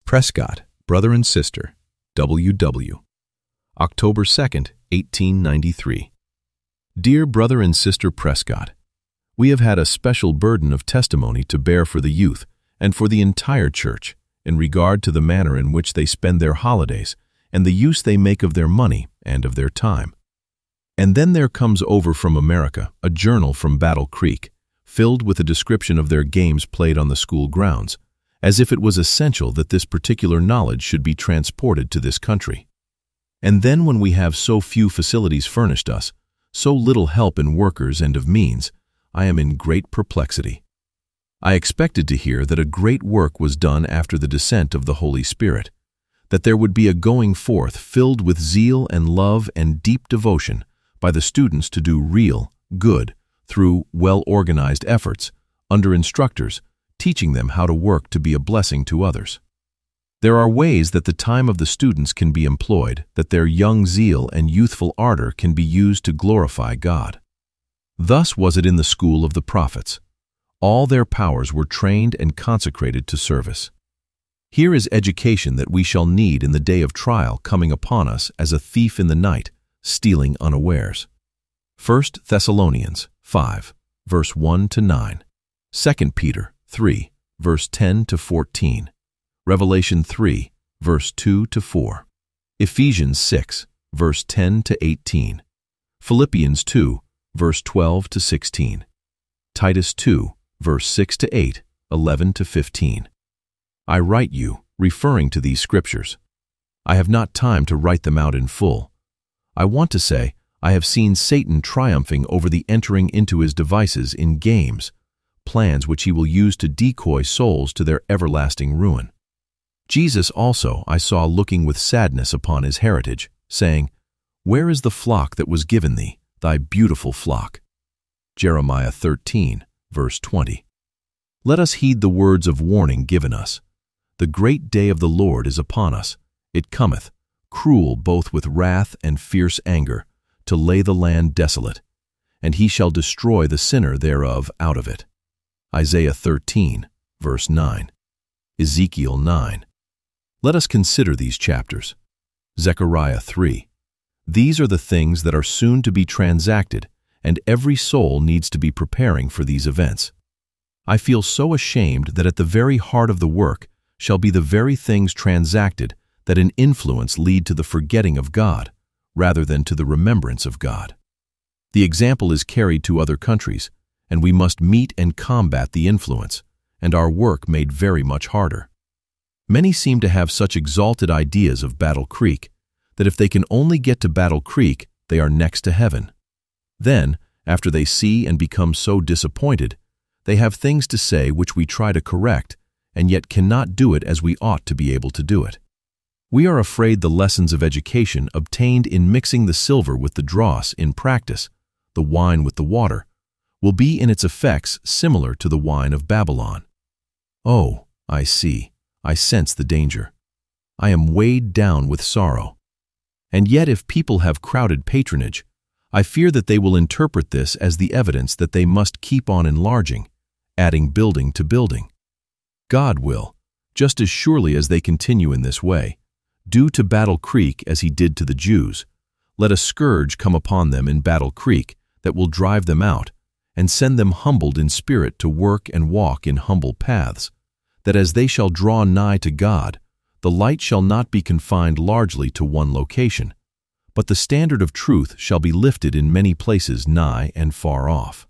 Prescott, Brother and Sister, W.W. October 2nd, 1893. Dear Brother and Sister Prescott, we have had a special burden of testimony to bear for the youth and for the entire church in regard to the manner in which they spend their holidays and the use they make of their money and of their time. And then there comes over from America a journal from Battle Creek, filled with a description of their games played on the school grounds, as if it was essential that this particular knowledge should be transported to this country. And then when we have so few facilities furnished us, so little help in workers and of means, I am in great perplexity. I expected to hear that a great work was done after the descent of the Holy Spirit, that there would be a going forth filled with zeal and love and deep devotion by the students to do real, good, through well-organized efforts, under instructors, teaching them how to work to be a blessing to others. There are ways that the time of the students can be employed, that their young zeal and youthful ardor can be used to glorify God. Thus was it in the school of the prophets. All their powers were trained and consecrated to service. Here is education that we shall need in the day of trial coming upon us as a thief in the night, stealing unawares. 1 Thessalonians 5, verse 1-9. 2 Peter 3, verse 10-14. Revelation 3, verse 2-4. Ephesians 6, verse 10-18. Philippians 2, verse 12-16. Titus 2, verse 6-8, 11-15. I write you, referring to these scriptures. I have not time to write them out in full. I want to say, I have seen Satan triumphing over the entering into his devices in games, plans which he will use to decoy souls to their everlasting ruin. Jesus also I saw looking with sadness upon his heritage, saying, Where is the flock that was given thee, thy beautiful flock? Jeremiah 13, verse 20. Let us heed the words of warning given us. The great day of the Lord is upon us. It cometh, cruel both with wrath and fierce anger, to lay the land desolate, and he shall destroy the sinner thereof out of it. Isaiah 13, verse 9. Ezekiel 9. Let us consider these chapters. Zechariah 3. These are the things that are soon to be transacted, and every soul needs to be preparing for these events. I feel so ashamed that at the very heart of the work shall be the very things transacted that in influence lead to the forgetting of God, rather than to the remembrance of God. The example is carried to other countries, and we must meet and combat the influence, and our work made very much harder. Many seem to have such exalted ideas of Battle Creek that if they can only get to Battle Creek, they are next to heaven. Then, after they see and become so disappointed, they have things to say which we try to correct, and yet cannot do it as we ought to be able to do it. We are afraid the lessons of education obtained in mixing the silver with the dross in practice, the wine with the water, will be in its effects similar to the wine of Babylon. Oh, I see, I sense the danger. I am weighed down with sorrow. And yet if people have crowded patronage, I fear that they will interpret this as the evidence that they must keep on enlarging, adding building to building. God will, just as surely as they continue in this way, do to Battle Creek as he did to the Jews. Let a scourge come upon them in Battle Creek that will drive them out, and send them humbled in spirit to work and walk in humble paths, that as they shall draw nigh to God, the light shall not be confined largely to one location, but the standard of truth shall be lifted in many places nigh and far off.